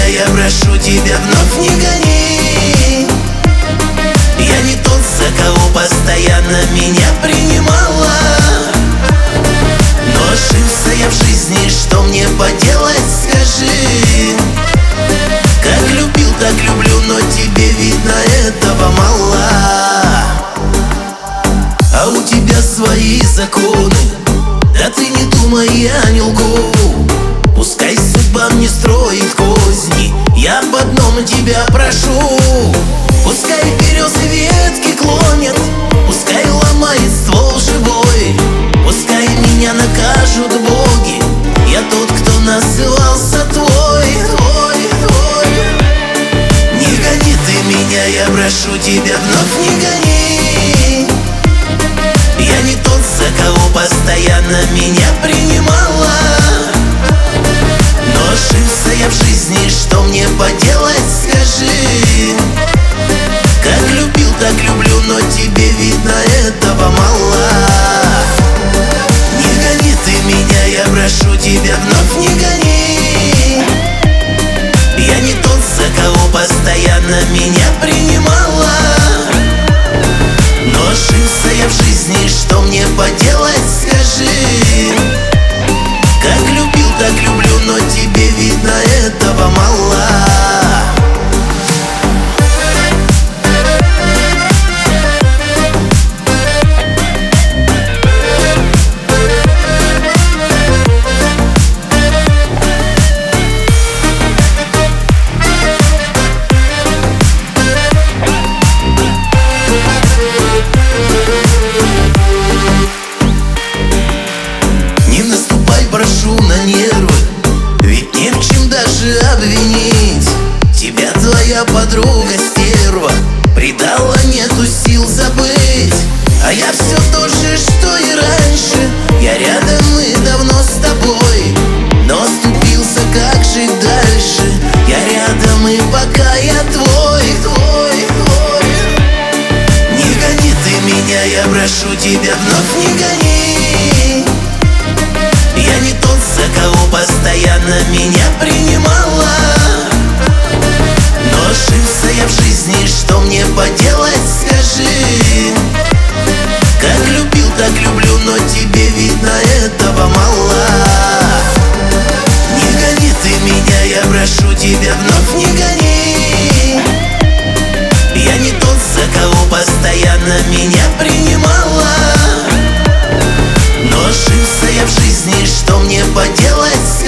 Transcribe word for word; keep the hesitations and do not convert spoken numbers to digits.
меня, я прошу тебя, вновь не гони. Я не тот, за кого постоянно меня принимала, но ошибся я в жизни, что мне поделать, скажи. Как любил, так люблю, но тебе, видно, этого мало. А у тебя свои законы, да ты не думай, я не лгу. Пускай судьба мне строит козни, я об одном тебя прошу. Пускай березы ветки клонят, пускай ломает ствол живой, пускай меня накажут боги, я тот, кто назывался твой, твой, твой. Не гони ты меня, я прошу тебя, вновь не гони. Я не тот, за кого постоянно меня принимала, но ошибся я в жизни, что мне поделать, скажи. Как любил, так люблю, но тебе, видно, этого мало. Не гони ты меня, я прошу тебя, вновь не гони. Я не тот, за кого постоянно меня принимала, но ошибся я в жизни, что мне поделать, скажи. Как любил, так люблю, но тебе, видно, этого мало. Прошу на нервы, ведь не в чем даже обвинить. Тебя твоя подруга стерва предала, нету сил забыть. А я все то же, что и раньше, я рядом и давно с тобой, но оступился, как жить дальше. Я рядом и пока я твой, твой, твой. Не гони ты меня, я прошу тебя, вновь не гони. Я не тот, за кого постоянно меня принимала, но ошибся я в жизни, что мне поделать, скажи. Как любил, так люблю, но тебе, видно, этого мало. Не гони ты меня, я прошу тебя, вновь не гони. Я не тот, за кого постоянно меня принимала, но ошибся я в жизни, что мне поделать,